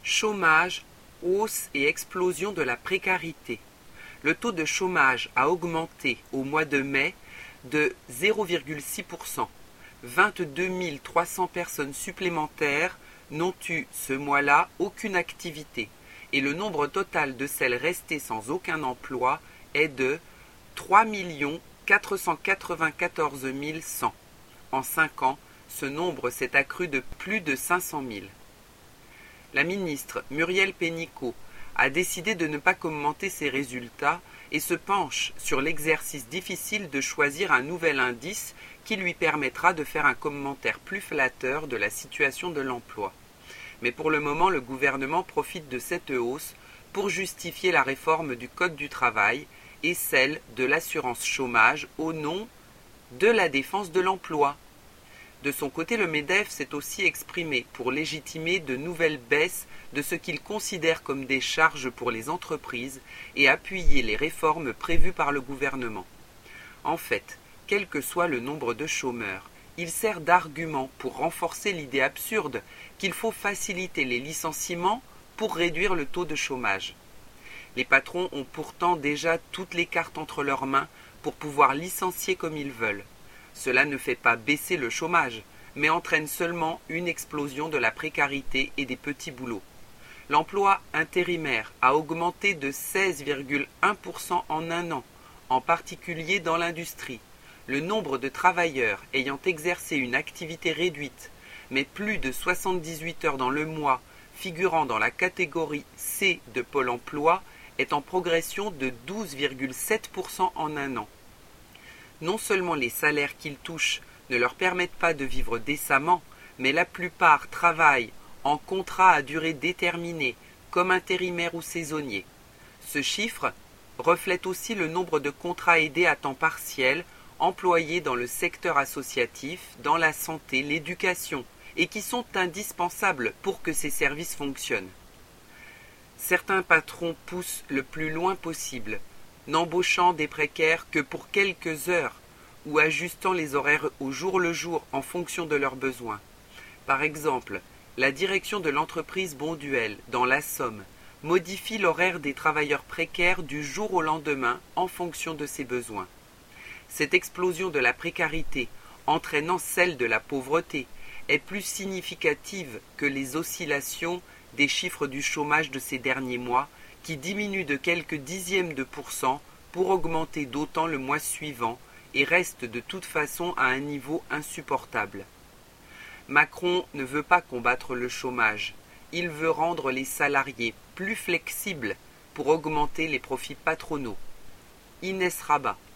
Chômage, hausse et explosion de la précarité. Le taux de chômage a augmenté au mois de mai de 0,6%. 22 300 personnes supplémentaires n'ont eu ce mois-là aucune activité et le nombre total de celles restées sans aucun emploi est de 3 494 100. En 5 ans, ce nombre s'est accru de plus de 500 000. La ministre Muriel Pénicaud a décidé de ne pas commenter ces résultats et se penche sur l'exercice difficile de choisir un nouvel indice qui lui permettra de faire un commentaire plus flatteur de la situation de l'emploi. Mais pour le moment, le gouvernement profite de cette hausse pour justifier la réforme du Code du travail et celle de l'assurance chômage au nom de la défense de l'emploi. De son côté, le MEDEF s'est aussi exprimé pour légitimer de nouvelles baisses de ce qu'il considère comme des charges pour les entreprises et appuyer les réformes prévues par le gouvernement. En fait, quel que soit le nombre de chômeurs, il sert d'argument pour renforcer l'idée absurde qu'il faut faciliter les licenciements pour réduire le taux de chômage. Les patrons ont pourtant déjà toutes les cartes entre leurs mains pour pouvoir licencier comme ils veulent. Cela ne fait pas baisser le chômage, mais entraîne seulement une explosion de la précarité et des petits boulots. L'emploi intérimaire a augmenté de 16,1% en un an, en particulier dans l'industrie. Le nombre de travailleurs ayant exercé une activité réduite, mais plus de 78 heures dans le mois, figurant dans la catégorie C de Pôle emploi, est en progression de 12,7% en un an. Non seulement les salaires qu'ils touchent ne leur permettent pas de vivre décemment, mais la plupart travaillent en contrat à durée déterminée, comme intérimaires ou saisonniers. Ce chiffre reflète aussi le nombre de contrats aidés à temps partiel employés dans le secteur associatif, dans la santé, l'éducation, et qui sont indispensables pour que ces services fonctionnent. Certains patrons poussent le plus loin possible, n'embauchant des précaires que pour quelques heures ou ajustant les horaires au jour le jour en fonction de leurs besoins. Par exemple, la direction de l'entreprise Bonduel, dans la Somme, modifie l'horaire des travailleurs précaires du jour au lendemain en fonction de ses besoins. Cette explosion de la précarité, entraînant celle de la pauvreté, est plus significative que les oscillations des chiffres du chômage de ces derniers mois, qui diminue de quelques dixièmes de pourcent pour augmenter d'autant le mois suivant et reste de toute façon à un niveau insupportable. Macron ne veut pas combattre le chômage, il veut rendre les salariés plus flexibles pour augmenter les profits patronaux. Inès Rabat.